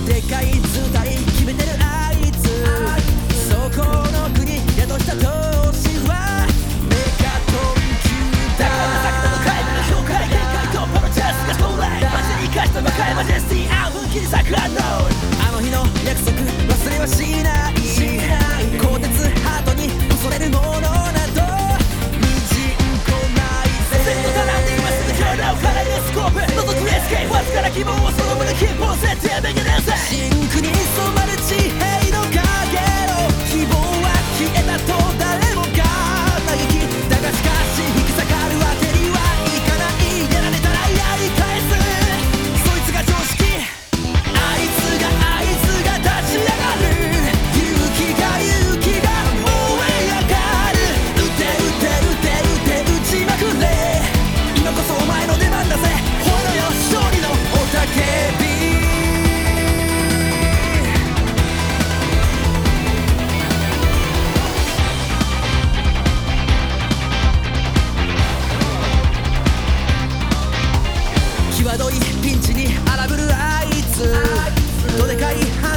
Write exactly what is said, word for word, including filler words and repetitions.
でかい図体決めてるあいつ、そこの国宿した投資はメガコンピューター。だからの買い物評価で限界突破のチャンスが到来。マジに生かした魔界マジェスティアン分岐に桜のあの日の約束忘れはしない。鋼鉄ハートに恐れるものなどみじんこないぜ。セット並んで今すぐ体をかられるスコープ覗くエスケープわずかな希望をそのまま切符を設定めげねえぜ。真空に染まる地平の影の希望は消えたと誰もが嘆き、だがしかし引き下がるわけにはいかない。やられたらやり返す、そいつが常識。あいつがあいつが立ち上がる、勇気が勇気が燃え上がる。撃て撃て撃て撃て撃ちまくれ、今こそお前の出番だぜ。ほらよ勝利の雄たけび。際どいピンチに荒ぶるあいつ、どでかい